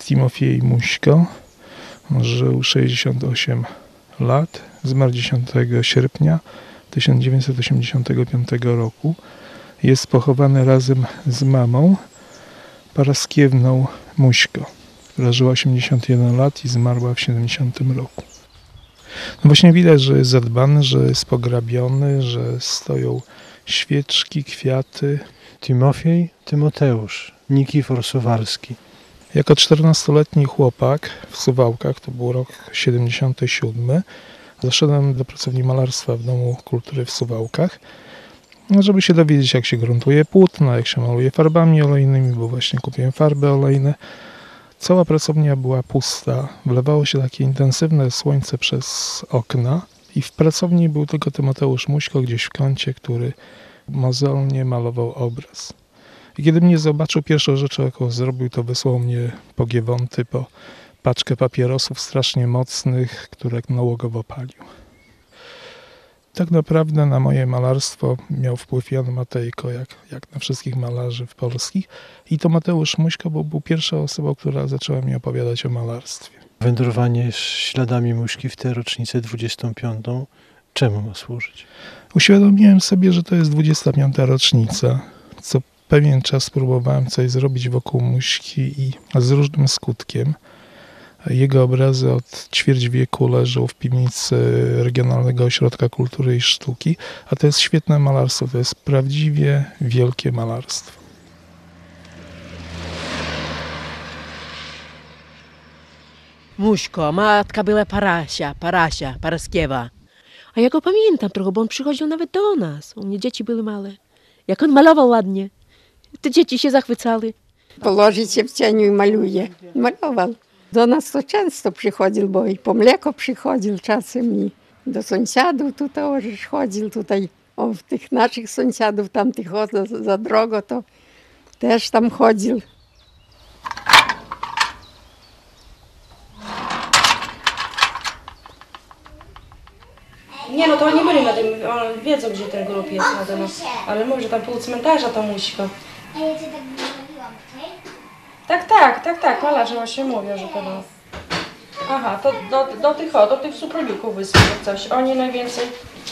Timofiej Muśko. Żył 68 lat. Zmarł 10 sierpnia 1985 roku. Jest pochowany razem z mamą Paraskiewną Muśko, która żyła 81 lat i zmarła w 70 roku. No właśnie widać, że jest zadbany, że jest pograbiony, że stoją świeczki, kwiaty. Timofiej Tymoteusz, Nikifor Suwalski. Jako 14-letni chłopak w Suwałkach, to był rok 77, zaszedłem do pracowni malarstwa w Domu Kultury w Suwałkach, żeby się dowiedzieć, jak się gruntuje płótno, jak się maluje farbami olejnymi, bo właśnie kupiłem farby olejne. Cała pracownia była pusta, wlewało się takie intensywne słońce przez okna i w pracowni był tylko Tymoteusz Muśko gdzieś w kącie, który mozolnie malował obraz. I kiedy mnie zobaczył, pierwszą rzeczą, jaką zrobił, to wysłał mnie po Giewonty, po paczkę papierosów strasznie mocnych, które nałogowo palił. Tak naprawdę na moje malarstwo miał wpływ Jan Matejko, jak na wszystkich malarzy polskich. I to Mateusz Muśko był pierwszą osobą, która zaczęła mi opowiadać o malarstwie. Wędrowanie śladami Muśki w tę rocznicę 25. Czemu ma służyć? Uświadomiłem sobie, że to jest 25. rocznica. Co pewien czas próbowałem coś zrobić wokół Muśki i z różnym skutkiem. Jego obrazy od ćwierć wieku leżą w piwnicy Regionalnego Ośrodka Kultury i Sztuki, a to jest świetne malarstwo, to jest prawdziwie wielkie malarstwo. Muśko, matka była Paraskiewa. A ja go pamiętam trochę, bo on przychodził nawet do nas. U mnie dzieci były małe. Jak on malował ładnie. Te dzieci się zachwycały. Położy się w cieniu i maluje. Malował. Do nas to często przychodził, bo i po mleko przychodził czasem i do sąsiadów tu też chodził tutaj. O, w tych naszych sąsiadów, tamtych za drogo, to też tam chodził. Nie, no to oni byli na tym, oni wiedzą, gdzie ten grób jest na tym, ale mówię, że tam pół cmentarza to Muśko. A ja cię tak mówiłam, Tak, malarze właśnie mówią, że to no. Aha, to do tych suproniuków wysłał coś, oni najwięcej...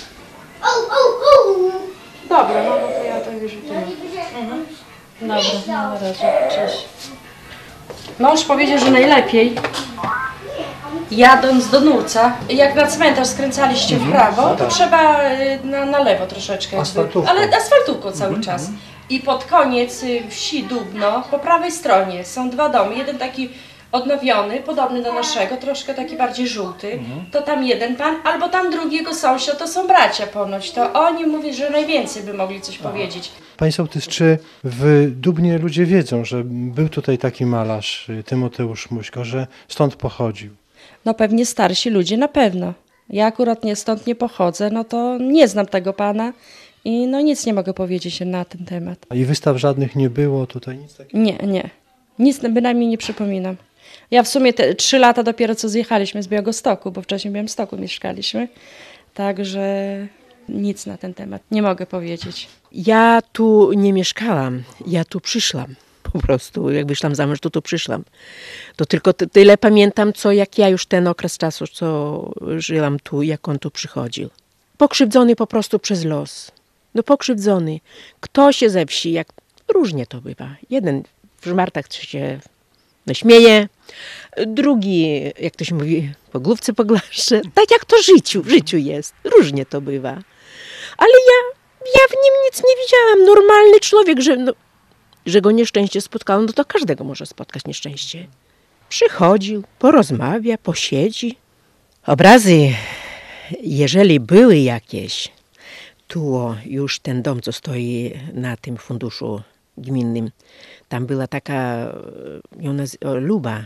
Dobra, no to ja to wyrzutuję. Dobra, no na razie, cześć. Mąż powiedział, że najlepiej jadąc do Nurca, jak na cmentarz skręcaliście w prawo, to trzeba na lewo troszeczkę. Ale asfaltówką cały czas. I pod koniec wsi Dubno, po prawej stronie są dwa domy. Jeden taki odnowiony, podobny do naszego, troszkę taki bardziej żółty. To tam jeden pan, albo tam drugiego sąsiad, to są bracia ponoć. To oni mówią, że najwięcej by mogli coś powiedzieć. Panie sołtys, czy w Dubnie ludzie wiedzą, że był tutaj taki malarz Tymoteusz Muśko, że stąd pochodził? No pewnie starsi ludzie, na pewno. Ja akurat stąd nie pochodzę, no to nie znam tego pana i no nic nie mogę powiedzieć na ten temat. I wystaw żadnych nie było tutaj? Nic takiego? Nie. Nic bynajmniej nie przypominam. Ja w sumie te 3 lata dopiero co zjechaliśmy z Białegostoku, bo wcześniej w Białymstoku mieszkaliśmy. Także nic na ten temat nie mogę powiedzieć. Ja tu nie mieszkałam, ja tu przyszłam. Po prostu, jak wyszłam za mąż, to tu przyszłam. To tylko tyle pamiętam, jak ja już ten okres czasu, co żyłam tu, jak on tu przychodził. Pokrzywdzony po prostu przez los. No pokrzywdzony. Kto się ze wsi, jak różnie to bywa. Jeden w żmartach się śmieje, drugi, jak to się mówi, po główce poglaszcze. Tak jak to w życiu jest. Różnie to bywa. Ale ja w nim nic nie widziałam. Normalny człowiek, że go nieszczęście spotkało, no to każdego może spotkać nieszczęście. Przychodził, porozmawia, posiedzi. Obrazy, jeżeli były jakieś, tu już ten dom, co stoi na tym funduszu gminnym, tam była taka Luba.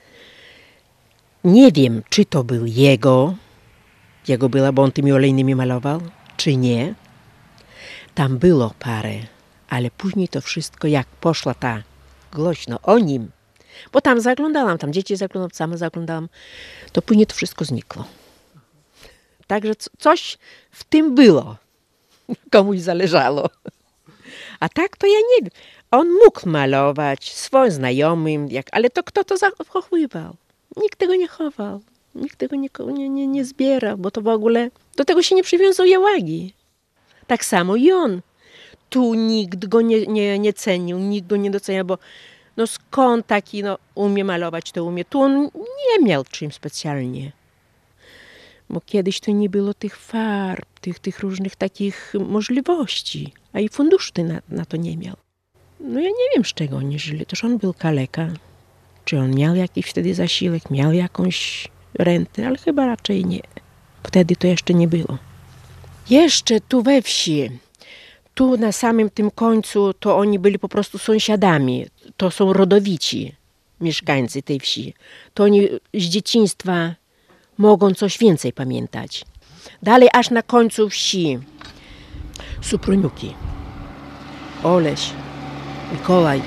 Nie wiem, czy to był jego była, bo on tymi olejnymi malował, czy nie. Tam było parę. Ale później to wszystko, jak poszła ta głośno o nim, bo tam zaglądałam, tam dzieci zaglądałam, sama zaglądałam, to później to wszystko znikło. Także coś w tym było. Komuś zależało. A tak to ja nie wiem. On mógł malować swoim znajomym, ale to kto to zachowywał? Nikt tego nie chował. Nikt tego nie zbierał, bo to w ogóle do tego się nie przywiązuje wagi. Tak samo i on. Tu nikt go nie cenił, nikt go nie doceniał, bo no skąd taki umie malować, to umie. Tu on nie miał czym specjalnie. Bo kiedyś to nie było tych farb, tych różnych takich możliwości, a i funduszy na to nie miał. No ja nie wiem, z czego oni żyli. Toż on był kaleka. Czy on miał jakiś wtedy zasiłek, miał jakąś rentę, ale chyba raczej nie. Wtedy to jeszcze nie było. Jeszcze tu we wsi, tu na samym tym końcu, to oni byli po prostu sąsiadami. To są rodowici mieszkańcy tej wsi. To oni z dzieciństwa mogą coś więcej pamiętać. Dalej aż na końcu wsi Supruniuki, Oleś, Mikołaj.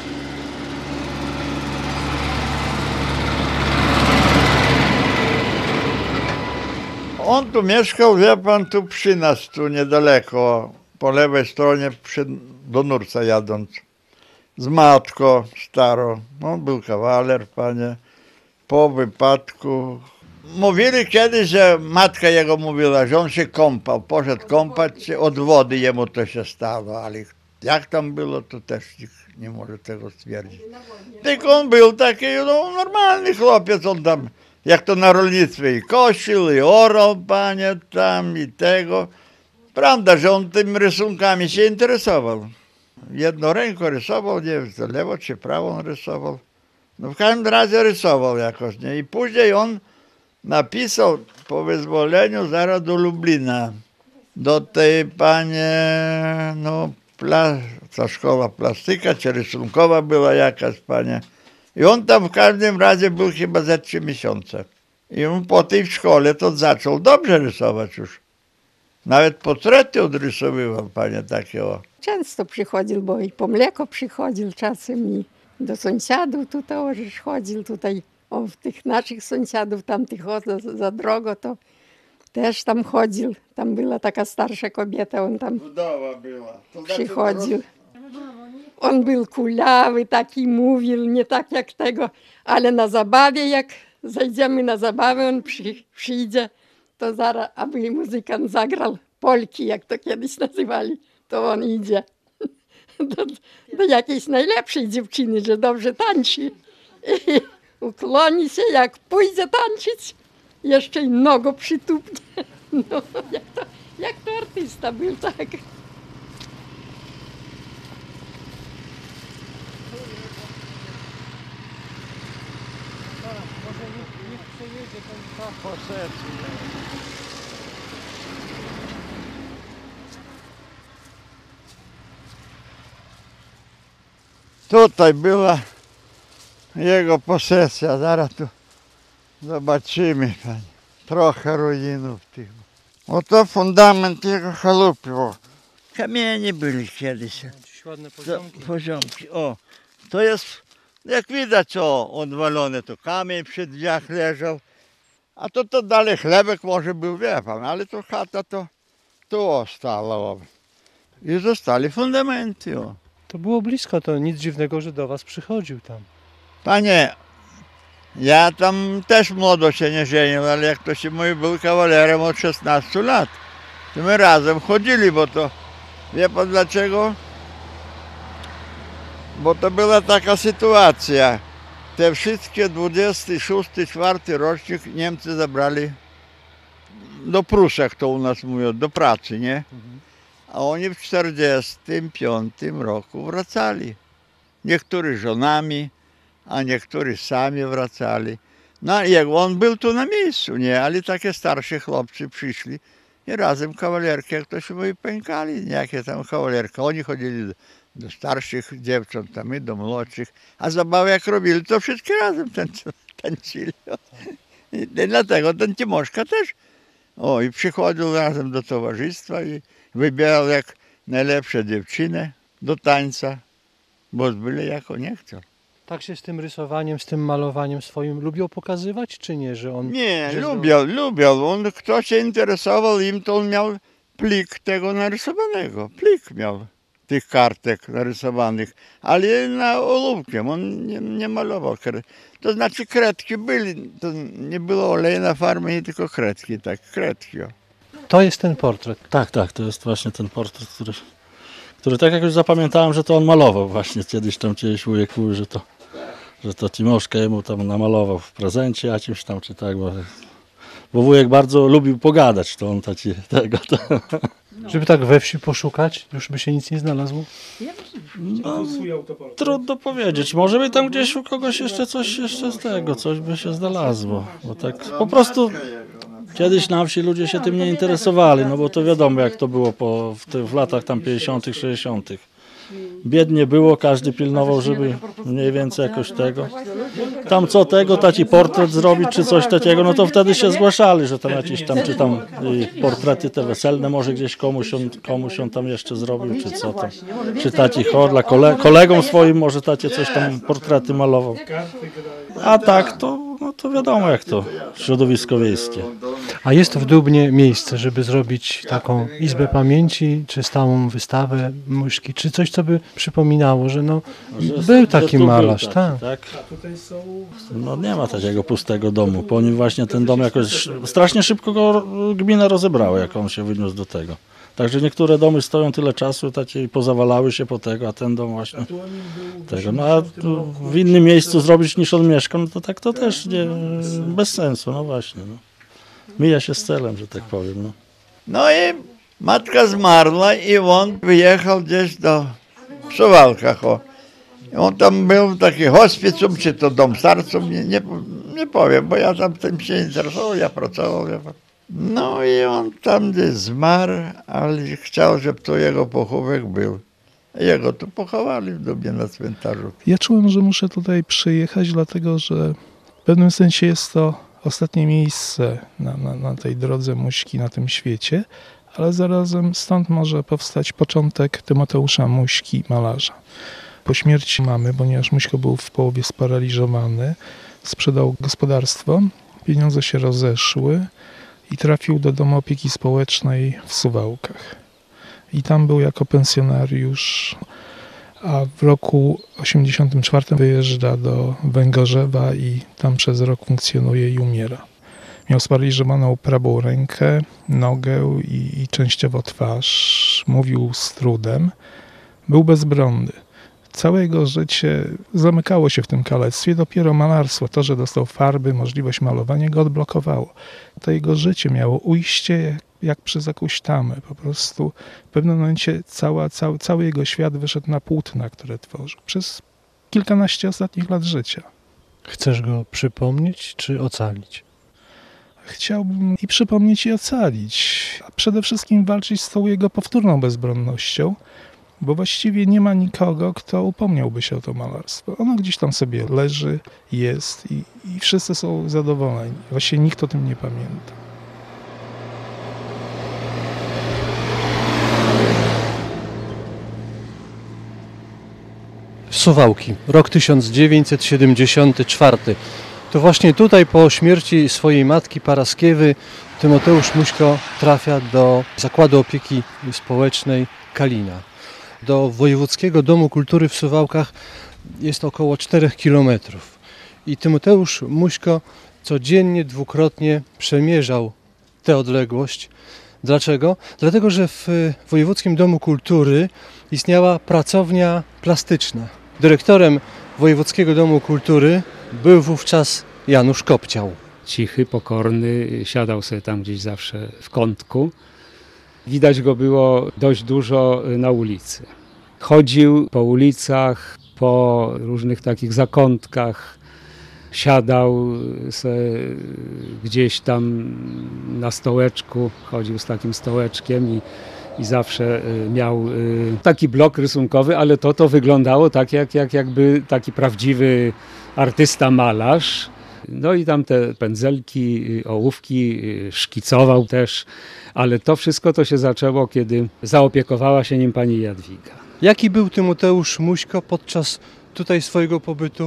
On tu mieszkał, wie pan, tu przy nas, tu niedaleko, po lewej stronie do Nurca jadąc. Z matką starą. On był kawaler, panie. Po wypadku. Mówili kiedyś, że matka jego mówiła, że on się kąpał. Poszedł kąpać się, od wody jemu to się stało, ale jak tam było, to też nikt nie może tego stwierdzić. Tylko on był taki normalny chłopiec, on tam, jak to na rolnictwie, i kosił, i orał, panie, tam, i tego. Prawda, że on tymi rysunkami się interesował. Jedną ręką rysował, nie wiem, to lewo czy prawą rysował. No w każdym razie rysował jakoś, nie? I później on napisał po wyzwoleniu zaraz do Lublina. Do tej panie, ta szkoła plastyka czy rysunkowa była jakaś, panie. I on tam w każdym razie był chyba za 3 miesiące. I on po tej szkole to zaczął dobrze rysować już. Nawet portrety odrysowywał, panie, takiego. Często przychodził, bo i po mleko przychodził czasem i do sąsiadów tu też chodził tutaj. W tych naszych sąsiadów, tamtych za drogo, to też tam chodził. Tam była taka starsza kobieta, on tam Wdowa była. przychodził. On był kulawy, taki mówił, nie tak jak tego, ale na zabawie, jak zajdziemy na zabawę, on przyjdzie, to zaraz, aby muzykant zagrał polki, jak to kiedyś nazywali, to on idzie do jakiejś najlepszej dziewczyny, że dobrze tańczy. I ukloni się, jak pójdzie tańczyć, jeszcze i nogą przytupnie. No, jak to artysta był, tak. Tutaj była jego posesja, zaraz tu zobaczymy, panie. Trochę ruinów tych. Oto fundament jego chałupy. Kamienie byli kiedyś. Jakieś ładne poziomki. Poziomki. O, to jest, jak widać, odwalone, to kamień przy drzwiach leżał. A to dalej chlebek może był, wie pan, ale to chata to tu stała. I zostali fundamenty. To było blisko, to nic dziwnego, że do was przychodził tam. Panie, ja tam też młodo się nie żenił, ale jak to się mówi, był kawalerem od 16 lat. To my razem chodzili, bo to, wie pan dlaczego? Bo to była taka sytuacja. Te wszystkie 26, 4 rocznik Niemcy zabrali do Prus, jak to u nas mówią, do pracy, nie? A oni w 45 roku wracali. Niektórzy żonami, a niektórzy sami wracali. No jak on był tu na miejscu, nie? Ale takie starsze chłopcy przyszli i razem kawalerki, jak to się mówi, pękali. Jakie tam kawalerki. Oni chodzili do starszych dziewcząt, tam i do młodszych. A zabawy jak robili, to wszystkie razem tańczyli. I dlatego ten Timoszka też. I przychodził razem do towarzystwa i wybierał jak najlepsze dziewczyny do tańca, bo byle jako nie chciał. Tak się z tym rysowaniem, z tym malowaniem swoim lubił pokazywać, czy nie? Że on, Nie, że lubiał. On, kto się interesował im, to on miał plik tego narysowanego. Plik miał. tych kartek narysowanych, ale na ołówkiem, on nie malował. To znaczy kredki byli, to nie było oleju na farmie, tylko kredki, tak, kredki. To jest ten portret. Tak, to jest właśnie ten portret, który tak jak już zapamiętałem, że to on malował właśnie kiedyś wujek mówił, że to Timoszka jemu tam namalował w prezencie jakimś tam, czy tak, bo wujek bardzo lubił pogadać, to on taki tego. Żeby tak we wsi poszukać, już by się nic nie znalazło? No, trudno powiedzieć, może by tam gdzieś u kogoś jeszcze coś by się znalazło, bo tak po prostu kiedyś na wsi ludzie się tym nie interesowali, no bo to wiadomo jak to było w latach tam 50., 60. Biednie było, każdy pilnował, żeby mniej więcej jakoś tego. Tam co tego, taki portret zrobić, czy coś takiego, no to wtedy się zgłaszali, że tam jakieś tam, czy tam portrety te weselne może gdzieś komuś on tam jeszcze zrobił, czy co tam. Czy taki dla kolegom swoim może takie coś tam portrety malował. A tak, to wiadomo jak to, środowisko wiejskie. A jest w Dubnie miejsce, żeby zrobić taką izbę pamięci, czy stałą wystawę Muśki, czy coś, co by przypominało, że był taki malarz, tak. No nie ma takiego pustego domu, po nim właśnie ten dom jakoś, strasznie szybko go gmina rozebrała, jak on się wyniósł do tego. Także niektóre domy stoją tyle czasu, takie i pozawalały się po tego, a ten dom właśnie tego. No a w innym miejscu zrobić niż on mieszka, no to tak to też nie, bez sensu, no właśnie. No. Mija się z celem, że tak powiem. No. No i matka zmarła i on wyjechał gdzieś w Suwałkach. On tam był taki hospicjum, czy to dom starców, nie powiem, bo ja tam tym się interesował, ja pracował. No i on tam gdzieś zmarł, ale chciał, żeby to jego pochówek był. Jego tu pochowali w Dubnie na cmentarzu. Ja czułem, że muszę tutaj przyjechać, dlatego że w pewnym sensie jest to ostatnie miejsce na tej drodze Muśki, na tym świecie, ale zarazem stąd może powstać początek Tymoteusza Muśki, malarza. Po śmierci mamy, ponieważ Muśko był w połowie sparaliżowany, sprzedał gospodarstwo, pieniądze się rozeszły i trafił do domu opieki społecznej w Suwałkach. I tam był jako pensjonariusz, a w roku 1984 wyjeżdża do Węgorzewa i tam przez rok funkcjonuje i umiera. Miał sparaliżowaną prawą rękę, nogę i częściowo twarz. Mówił z trudem. Był bezbronny. Całe jego życie zamykało się w tym kalectwie. Dopiero malarstwo, to, że dostał farby, możliwość malowania, go odblokowało. To jego życie miało ujście jak przez jakąś tamę. Po prostu w pewnym momencie cały jego świat wyszedł na płótna, które tworzył. Przez kilkanaście ostatnich lat życia. Chcesz go przypomnieć czy ocalić? Chciałbym i przypomnieć i ocalić, a przede wszystkim walczyć z tą jego powtórną bezbronnością, bo właściwie nie ma nikogo, kto upomniałby się o to malarstwo. Ono gdzieś tam sobie leży, jest i wszyscy są zadowoleni. Właściwie nikt o tym nie pamięta. Suwałki, rok 1974. To właśnie tutaj po śmierci swojej matki Paraskiewy Tymoteusz Muśko trafia do Zakładu Opieki Społecznej Kalina. Do Wojewódzkiego Domu Kultury w Suwałkach jest około 4 kilometrów. I Tymoteusz Muśko codziennie, dwukrotnie przemierzał tę odległość. Dlaczego? Dlatego, że w Wojewódzkim Domu Kultury istniała pracownia plastyczna. Dyrektorem Wojewódzkiego Domu Kultury był wówczas Janusz Kopciał. Cichy, pokorny, siadał sobie tam gdzieś zawsze w kątku. Widać go było dość dużo na ulicy. Chodził po ulicach, po różnych takich zakątkach, siadał sobie gdzieś tam na stołeczku, chodził z takim stołeczkiem i zawsze miał taki blok rysunkowy, ale to wyglądało tak jakby taki prawdziwy artysta malarz. No i tam te pędzelki, ołówki szkicował też, ale to wszystko to się zaczęło, kiedy zaopiekowała się nim pani Jadwiga. Jaki był Tymoteusz Muśko podczas tutaj swojego pobytu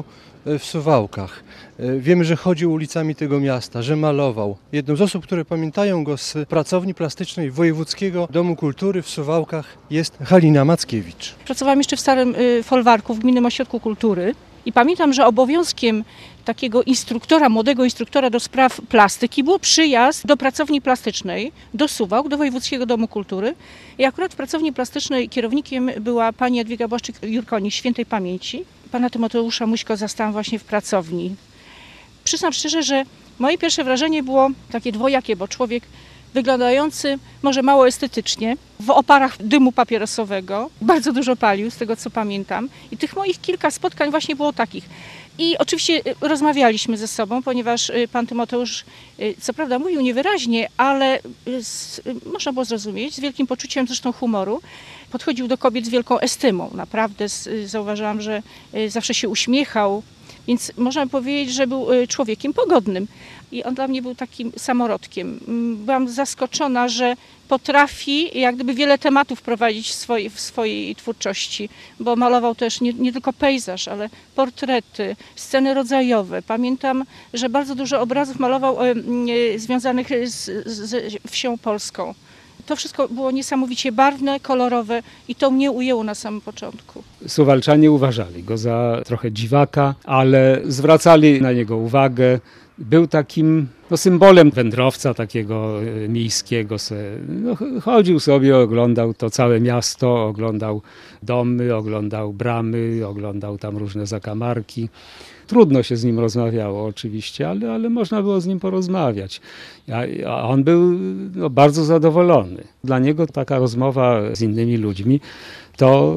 w Suwałkach. Wiemy, że chodził ulicami tego miasta, że malował. Jedną z osób, które pamiętają go z pracowni plastycznej Wojewódzkiego Domu Kultury w Suwałkach jest Halina Mackiewicz. Pracowałam jeszcze w Starym Folwarku, w Gminnym Ośrodku Kultury i pamiętam, że obowiązkiem takiego instruktora, młodego instruktora do spraw plastyki było przyjazd do pracowni plastycznej, do Suwałk, do Wojewódzkiego Domu Kultury. I akurat w pracowni plastycznej kierownikiem była pani Jadwiga Błaszczyk-Jurkonik, świętej pamięci. Pana Tymoteusza Muśko zastałam właśnie w pracowni. Przyznam szczerze, że moje pierwsze wrażenie było takie dwojakie, bo człowiek wyglądający może mało estetycznie, w oparach dymu papierosowego, bardzo dużo palił, z tego co pamiętam. I tych moich kilka spotkań właśnie było takich. I oczywiście rozmawialiśmy ze sobą, ponieważ pan Tymoteusz, co prawda mówił niewyraźnie, ale można było zrozumieć, z wielkim poczuciem zresztą humoru. Podchodził do kobiet z wielką estymą. Naprawdę zauważyłam, że zawsze się uśmiechał, więc można powiedzieć, że był człowiekiem pogodnym. I on dla mnie był takim samorodkiem. Byłam zaskoczona, że potrafi jak gdyby wiele tematów prowadzić w swojej twórczości, bo malował też nie tylko pejzaż, ale portrety, sceny rodzajowe. Pamiętam, że bardzo dużo obrazów malował związanych z wsią polską. To wszystko było niesamowicie barwne, kolorowe i to mnie ujęło na samym początku. Suwalczanie uważali go za trochę dziwaka, ale zwracali na niego uwagę. Był takim symbolem wędrowca takiego miejskiego. Chodził sobie, oglądał to całe miasto, oglądał domy, oglądał bramy, oglądał tam różne zakamarki. Trudno się z nim rozmawiało oczywiście, ale można było z nim porozmawiać. A on był bardzo zadowolony. Dla niego taka rozmowa z innymi ludźmi to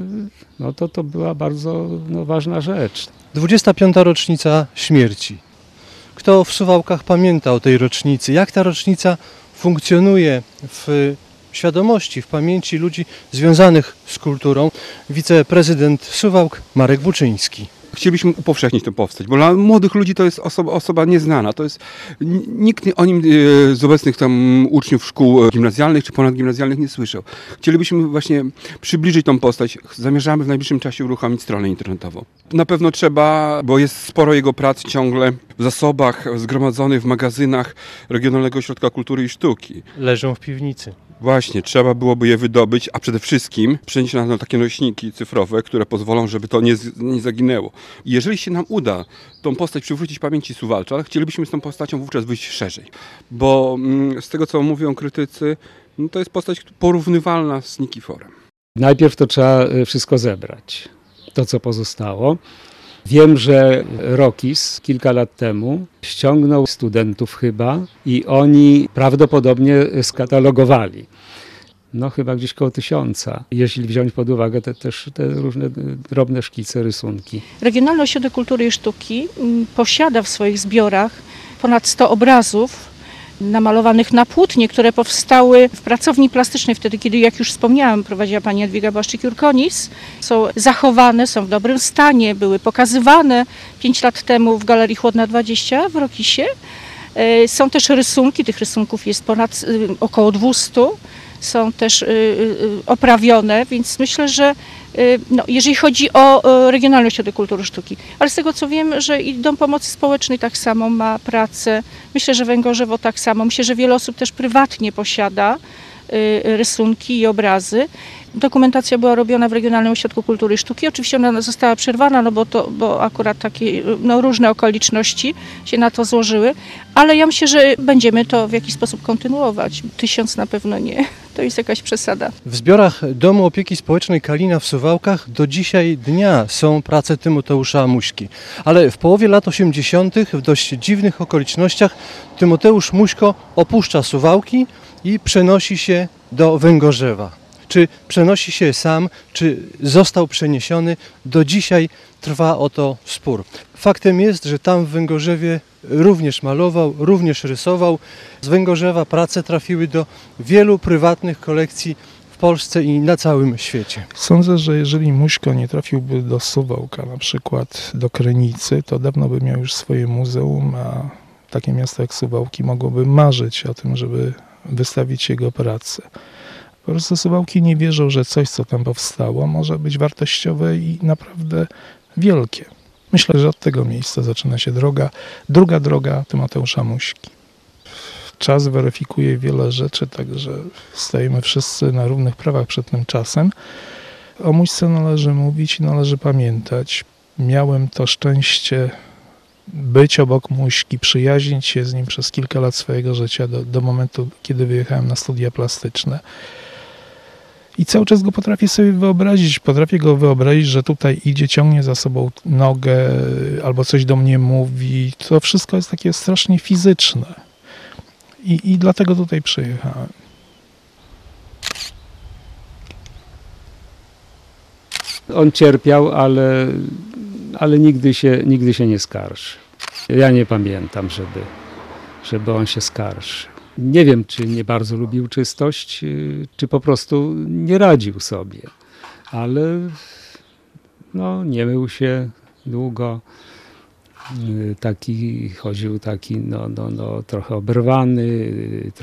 była bardzo ważna rzecz. 25. rocznica śmierci. Kto w Suwałkach pamięta o tej rocznicy? Jak ta rocznica funkcjonuje w świadomości, w pamięci ludzi związanych z kulturą? Wiceprezydent Suwałk Marek Buczyński. Chcielibyśmy upowszechnić tę postać, bo dla młodych ludzi to jest osoba nieznana. To jest, nikt o nim z obecnych tam uczniów szkół gimnazjalnych czy ponadgimnazjalnych nie słyszał. Chcielibyśmy właśnie przybliżyć tą postać. Zamierzamy w najbliższym czasie uruchomić stronę internetową. Na pewno trzeba, bo jest sporo jego prac ciągle w zasobach zgromadzonych w magazynach Regionalnego Ośrodka Kultury i Sztuki. Leżą w piwnicy. Właśnie, trzeba byłoby je wydobyć, a przede wszystkim przenieść na takie nośniki cyfrowe, które pozwolą, żeby to nie zaginęło. I jeżeli się nam uda tą postać przywrócić pamięci Suwalcza, chcielibyśmy z tą postacią wówczas wyjść szerzej. Bo z tego, co mówią krytycy, to jest postać porównywalna z Nikiforem. Najpierw to trzeba wszystko zebrać, to co pozostało. Wiem, że Rokis kilka lat temu ściągnął studentów chyba i oni prawdopodobnie skatalogowali. Chyba gdzieś koło 1000, jeśli wziąć pod uwagę te różne drobne szkice, rysunki. Regionalny Ośrodek Kultury i Sztuki posiada w swoich zbiorach ponad 100 obrazów namalowanych na płótnie, które powstały w pracowni plastycznej wtedy, kiedy, jak już wspomniałam, prowadziła pani Jadwiga Błaszczyk-Jurkonis. Są zachowane, są w dobrym stanie, były pokazywane 5 lat temu w Galerii Chłodna 20 w Rokisie. Są też rysunki, tych rysunków jest około 200. Są też oprawione, więc myślę, że jeżeli chodzi o Regionalny Ośrodek Kultury i Sztuki, ale z tego co wiem, że i Dom Pomocy Społecznej tak samo ma pracę, myślę, że Węgorzewo tak samo, myślę, że wiele osób też prywatnie posiada rysunki i obrazy. Dokumentacja była robiona w Regionalnym Ośrodku Kultury i Sztuki. Oczywiście ona została przerwana, bo akurat takie różne okoliczności się na to złożyły, ale ja myślę, że będziemy to w jakiś sposób kontynuować. 1000 na pewno nie. To jest jakaś przesada. W zbiorach Domu Opieki Społecznej Kalina w Suwałkach do dzisiaj dnia są prace Tymoteusza Muśki. Ale w połowie lat 80. w dość dziwnych okolicznościach Tymoteusz Muśko opuszcza Suwałki i przenosi się do Węgorzewa. Czy przenosi się sam, czy został przeniesiony, do dzisiaj trwa o to spór. Faktem jest, że tam w Węgorzewie również malował, również rysował. Z Węgorzewa prace trafiły do wielu prywatnych kolekcji w Polsce i na całym świecie. Sądzę, że jeżeli Muśko nie trafiłby do Suwałka, na przykład do Krynicy, to dawno by miał już swoje muzeum, a takie miasto jak Suwałki mogłoby marzyć o tym, żeby wystawić jego pracę. Po prostu Suwałki nie wierzą, że coś, co tam powstało, może być wartościowe i naprawdę wielkie. Myślę, że od tego miejsca zaczyna się druga droga Tymoteusza Muśki. Czas weryfikuje wiele rzeczy, także stajemy wszyscy na równych prawach przed tym czasem. O Muśce należy mówić i należy pamiętać. Miałem to szczęście być obok Muśki, przyjaźnić się z nim przez kilka lat swojego życia, do momentu, kiedy wyjechałem na studia plastyczne. I cały czas go potrafię sobie wyobrazić. Potrafię go wyobrazić, że tutaj idzie, ciągnie za sobą nogę albo coś do mnie mówi. To wszystko jest takie strasznie fizyczne. I dlatego tutaj przyjechałem. On cierpiał, ale nigdy się nie skarży. Ja nie pamiętam, żeby on się skarżył. Nie wiem, czy nie bardzo lubił czystość, czy po prostu nie radził sobie. Ale no, nie mył się długo. Chodził taki trochę oberwany,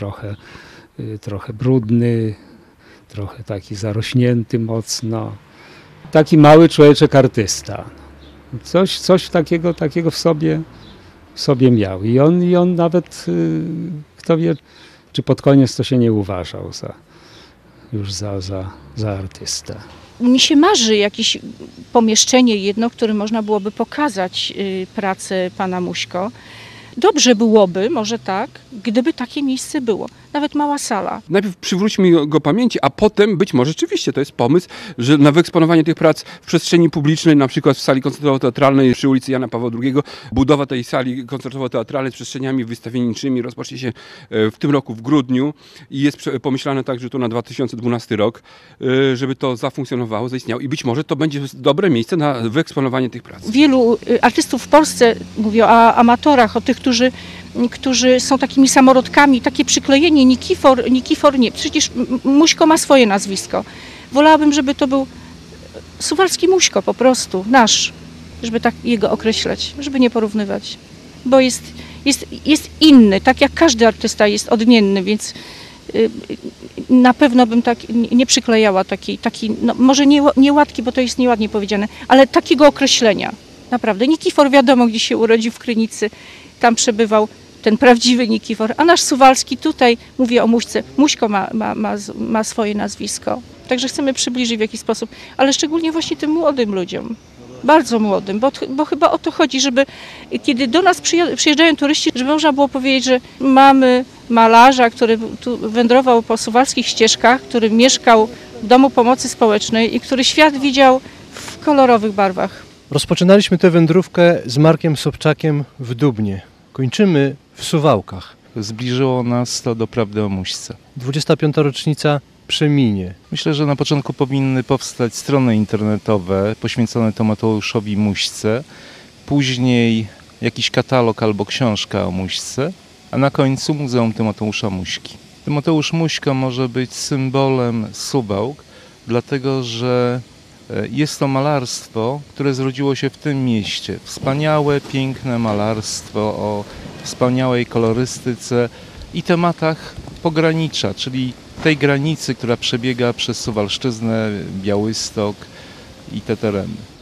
trochę brudny, trochę taki zarośnięty mocno. Taki mały człowieczek artysta. Coś takiego w sobie miał. I on nawet, kto wie, czy pod koniec to się nie uważał już za artystę. Mi się marzy jakieś pomieszczenie jedno, w którym można byłoby pokazać pracę pana Muśko. Dobrze byłoby, może tak, gdyby takie miejsce było. Nawet mała sala. Najpierw przywróćmy go pamięci, a potem być może rzeczywiście to jest pomysł, że na wyeksponowanie tych prac w przestrzeni publicznej, na przykład w sali koncertowo-teatralnej przy ulicy Jana Pawła II, budowa tej sali koncertowo-teatralnej z przestrzeniami wystawienniczymi rozpocznie się w tym roku w grudniu i jest pomyślane tak, że to na 2012 rok, żeby to zafunkcjonowało, zaistniało i być może to będzie dobre miejsce na wyeksponowanie tych prac. Wielu artystów w Polsce, mówię o amatorach, o tych, którzy są takimi samorodkami, takie przyklejenie, Nikifor nie. Przecież Muśko ma swoje nazwisko. Wolałabym, żeby to był Suwalski Muśko po prostu, nasz, żeby tak jego określać, żeby nie porównywać. Bo jest inny, tak jak każdy artysta jest odmienny, więc na pewno bym tak nie przyklejała taki no może nie łatki, bo to jest nieładnie powiedziane, ale takiego określenia. Naprawdę. Nikifor wiadomo, gdzie się urodził, w Krynicy. Tam przebywał ten prawdziwy Nikifor, a nasz Suwalski tutaj, mówię o Muśce, Muśko ma swoje nazwisko. Także chcemy przybliżyć w jakiś sposób, ale szczególnie właśnie tym młodym ludziom, bardzo młodym, bo chyba o to chodzi, żeby kiedy do nas przyjeżdżają turyści, żeby można było powiedzieć, że mamy malarza, który tu wędrował po suwalskich ścieżkach, który mieszkał w Domu Pomocy Społecznej i który świat widział w kolorowych barwach. Rozpoczynaliśmy tę wędrówkę z Markiem Sobczakiem w Dubnie. Kończymy w Suwałkach. Zbliżyło nas to do prawdy o Muśce. 25. rocznica przeminie. Myślę, że na początku powinny powstać strony internetowe poświęcone Tymoteuszowi Muśce, później jakiś katalog albo książka o Muśce, a na końcu Muzeum Tymoteusza Muśki. Tymoteusz Muśka może być symbolem Suwałk, dlatego że jest to malarstwo, które zrodziło się w tym mieście. Wspaniałe, piękne malarstwo o wspaniałej kolorystyce i tematach pogranicza, czyli tej granicy, która przebiega przez Suwalszczyznę, Białystok i te tereny.